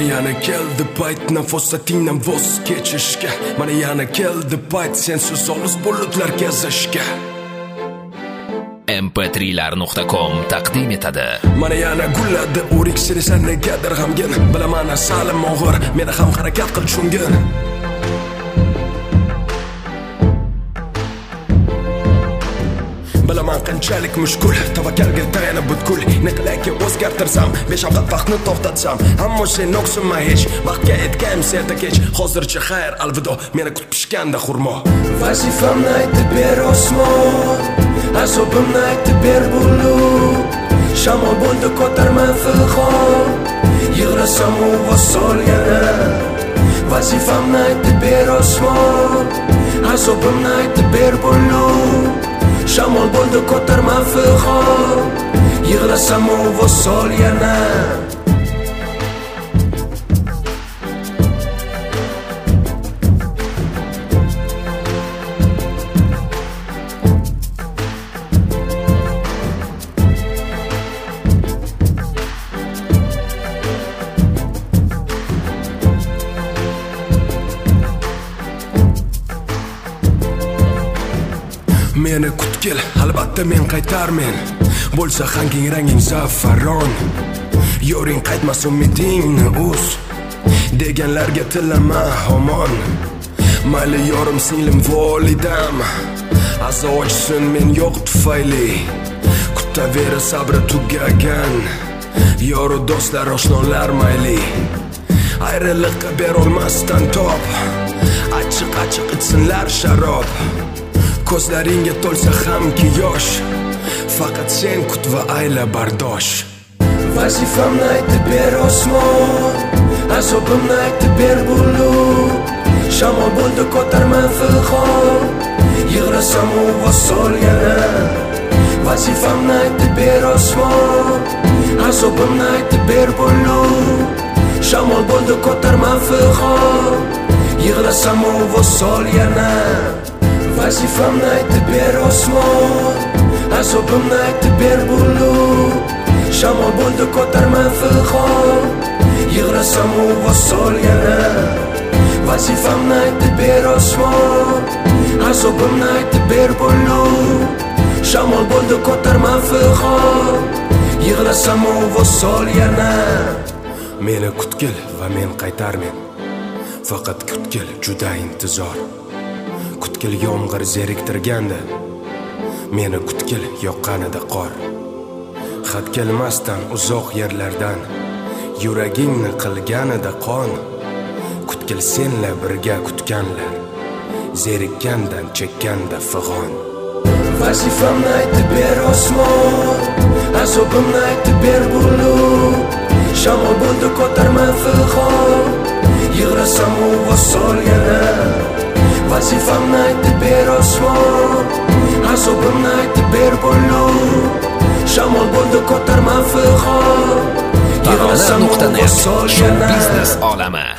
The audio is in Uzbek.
Mana yana keldi payt nafosatingdan voz kechishga. Mana yana keldi payt sensiz olis bulutlar kezishga. mp3lar.com taqdim etadi. Mana yana gulladi o'rik seni san negadir g'amgin. Bilaman salim og'ir, meni ham harakat qil tushungin. Bilaman qanchalik mushkul, tavakkalga tayanib butkul. Ne qilaki o'zgartirsam, beshafqat vaqtni to'xtatsam, ammo sen o'qsinma hech. Vaqtga yetgan serta kech, hozircha xayr alvido, meni kutib pishganda xurmo. Vazifamni aytib ber osmon, azobimni aytib ber bulut. Shamol bo'ldi ko'tarman filxon, yig'lasam u vosol yana. Vazifamni aytib ber osmon, azobimni aytib ber bulut. Shamol bo'ldi ko'tarman filxon, yig'lasam u vosol yana. Meni kutgil, albatta men qaytarmen. Bo'lsa hanging ranging zafaron. Yo'ring qaytmas umidingni uz. Deganlarga tilama omon. Mayli yorim singlim volidam, azochsin men yo'q tufayli. Kutaver sabri tugagan. Yoru do'stlar oshnolar mayli. Ayriliqqa berolmasdan top. Achchiq içsinlar sharob. Ko'zlaringga to'lsa hamki yosh, faqat sen kut va ayla bardosh. Vazifamni aytib ber osmon, azobimni aytib ber bulut. Shamol bo'ldi ko'tarman filxon, yig'lasam u vosol yana. Vazifamni aytib ber osmon, azobimni aytib ber bulut. Shamol bo'ldi ko'tarman filxon, yig'lasam u vosol yana. Vazifamni aytib ber osmon, azobimni aytib ber bulut. Shamol bo'ldi ko'tarman filxon, yig'lasam u vosol yana. Vazifamni aytib ber osmon, azobimni aytib ber bulut. Shamol bo'ldi ko'tarman filxon, yig'lasam u vosol yana. Meni kutgil va men qaytarmen. Faqat kutgil juda intizor. Kutgil yomg'ir zeriktirganda, meni kutgil yoqqanida qor. Xat kelmasdan uzoq yerlardan, yuragingni qilganida qon. Kutgil senla birga kutganlar, zerikkandan chekkanda fig'on. Vazifamni aytib ber osmon, azobimni aytib ber bulut. Shamol bo'ldi ko'tarman filxon, yig'lasam u vosol yana. Vazifamni aytib ber osmon, azobimni aytib ber bulut. Shamol bo'ldi ko'tarman filxon, yig'lasam u vosol yana. Biznes olami.